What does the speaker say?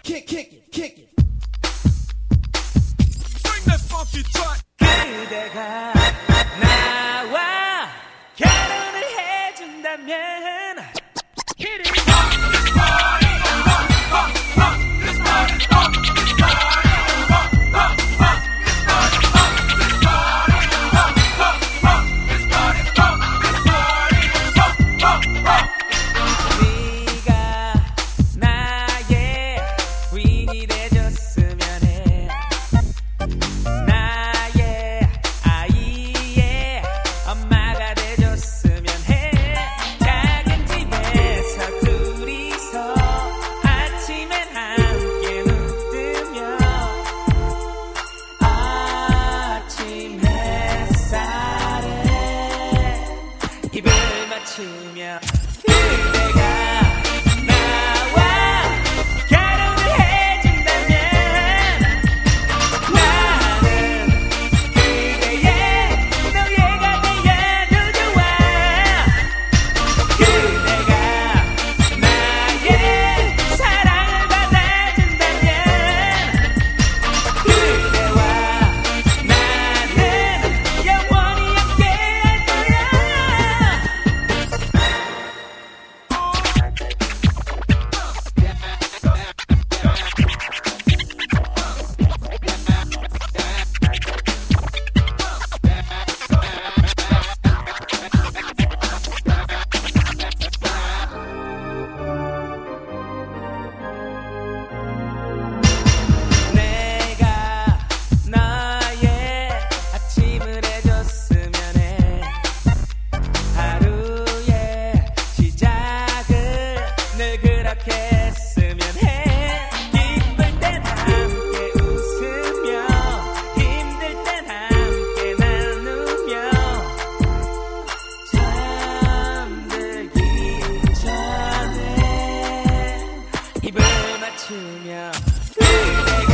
그대가 나와 결혼을 해준다면 입을 맞추며 그대가 나와 결혼을 해준다면 나는 그대의 노예가 되어도 좋아. 그대가 나의 사랑을 받아준다면 그대와 나는 영원히 함께할 거야. 내가 너의 아침을 해줬으면 해. 하루의 시작을 늘 그렇게 했으면 해. 기쁠 땐 함께 웃으며 힘들 땐 함께 나누며 잠들기 전에 입을 맞추며 그대가